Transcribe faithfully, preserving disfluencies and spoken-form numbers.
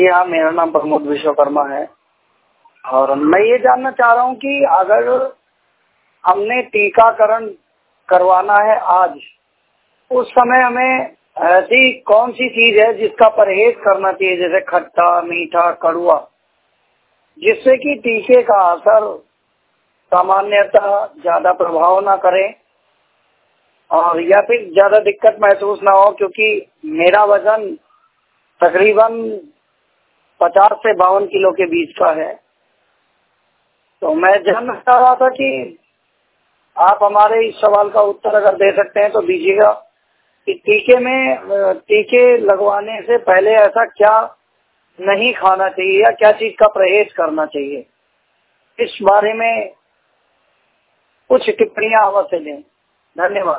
हाँ, मेरा नाम प्रमोद विश्वकर्मा है और मैं ये जानना चाह रहा हूँ कि अगर हमने टीकाकरण करवाना है आज, उस समय हमें ऐसी कौन सी चीज है जिसका परहेज करना चाहिए, जैसे खट्टा, मीठा, कड़वा, जिससे कि टीके का असर सामान्यतः ज्यादा प्रभाव ना करे और या फिर ज्यादा दिक्कत महसूस ना हो, क्योंकि मेरा वजन तकरीबन पचास से बावन किलो के बीच का है। तो मैं जानना चाह रहा था कि आप हमारे इस सवाल का उत्तर अगर दे सकते हैं तो दीजिएगा कि टीके में टीके लगवाने से पहले ऐसा क्या नहीं खाना चाहिए या क्या चीज का परहेज करना चाहिए, इस बारे में कुछ टिप्पणियां अवश्य दें। धन्यवाद।